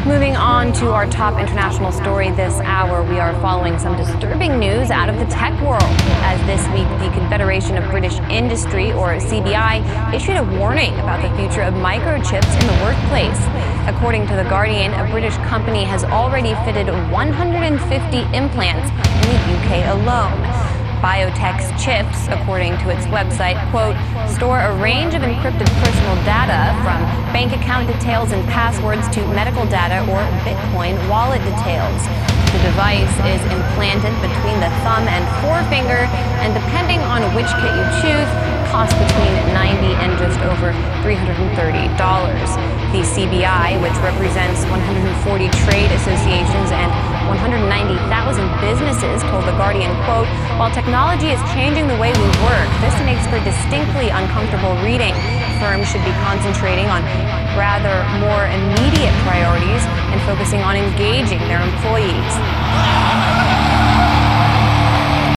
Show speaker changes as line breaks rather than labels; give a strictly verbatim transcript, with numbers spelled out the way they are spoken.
Moving on to our top international story this hour, we are following some disturbing news out of the tech world, as this week the Confederation of British Industry, or C B I, issued a warning about the future of microchips in the workplace. According to The Guardian, a British company has already fitted one hundred fifty implants in the U K alone. Biotech's chips, according to its website, quote, store a range of encrypted personal data from bank account details and passwords to medical data or Bitcoin wallet details. The device is implanted between the thumb and forefinger, and depending on which kit you choose, costs between ninety dollars and just over three hundred thirty dollars. The C B I, which represents one hundred forty trade associations and one hundred ninety thousand businesses, told The Guardian, quote, while technology is changing the way we work, this makes for distinctly uncomfortable reading. Firms should be concentrating on rather more immediate priorities and focusing on engaging their employees.